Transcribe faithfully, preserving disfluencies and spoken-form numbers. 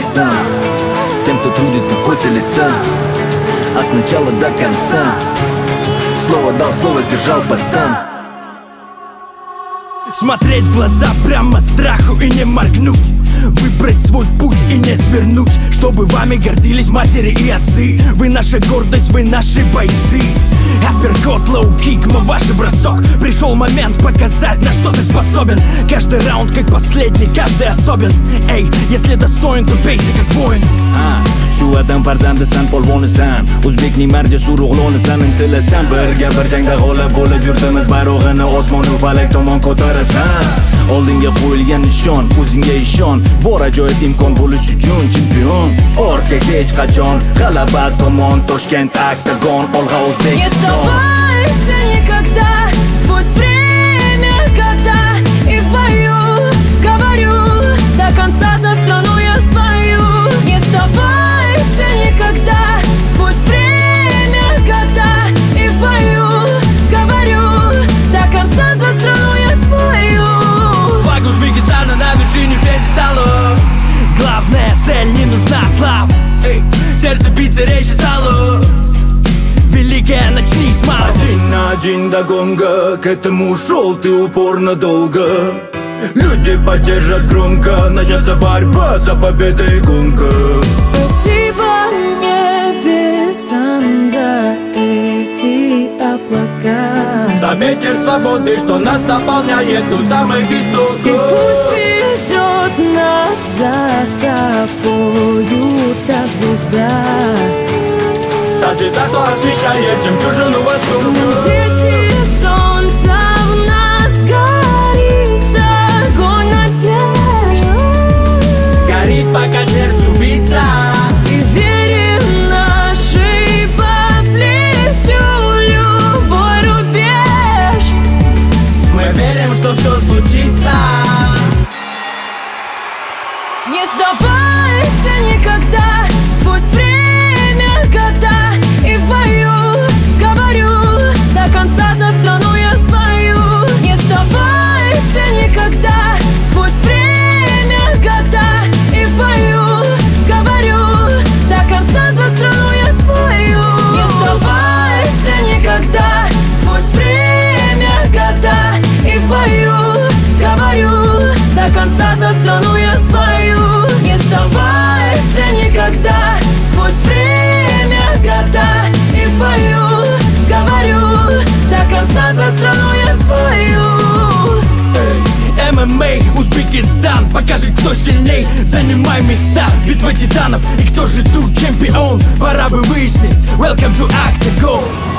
бойцам, всем, кто трудится в поте лица, от начала до конца. Слово дал, слово сдержал пацан. Смотреть в глаза прямо страху и не моргнуть, выбрать свой путь и не свернуть, чтобы вами гордились матери и отцы. Вы наша гордость, вы наши бойцы. Апперкот, лоу-кик, мы ваш бросок. Пришел момент показать, на что ты способен. Каждый раунд как последний, каждый особен. Эй, если достоин, то бейся как воин. Shu adam farzandisan, polvonisan, o'zbekning marjasur o'g'lonisan. Intilasan birga bir jangda g'olib bo'lib yurtimiz bayrog'ini osmonu falak tomon ko'tarasan. Oldinga qo'yilgan nishon, o'zingga ishon, bor ajoyib imkon bo'lish uchun chempion. Orqa hech qachon, g'alaba tomon, Toshkent oktagon, olg'a O'zbekiston. Не сдавайся никогда, сквозь время, года, и в бою говорю, до конца за страну я свою. Не сдавайся никогда, сквозь время, года, и в бою говорю, до конца за страну я свою. Флаг Узбекистана на вершине пьедестала. Главная цель, не нужна слава. Эй, сердце биться резче стало. Великая, начни с малого. Один на один до гонга, к этому шел ты упорно долго. Люди поддержат громко, начнется борьба за победой гонка. Спасибо небесам за эти облака, За ветер свободы, что нас наполняет у самых истоков. и пусть ведет нас за собою та звезда, Та звезда, что освещает жемчужину востока. дети солнца в нас горит огонь надежды, Горит, пока сердцу биться. и верим нашей по плечу любой рубеж. Мы верим, что все случится. Не сдавайся никогда, сквозь время, года, и в бою говорю, до конца за страну я свою. Не сдавайся никогда, сквозь время, года, и в бою говорю, до конца за страну я свою. Не сдавайся никогда, сквозь время, года, и в бою говорю, до конца за страну я свою. Не сдавайся никогда, сквозь время, года, и в бою говорю, до конца за страну я свою. эм эм а, Узбекистан, покажет, кто сильней. Занимай места, битва титанов. И кто же тут чемпион? Пора бы выяснить. Welcome to Octagon.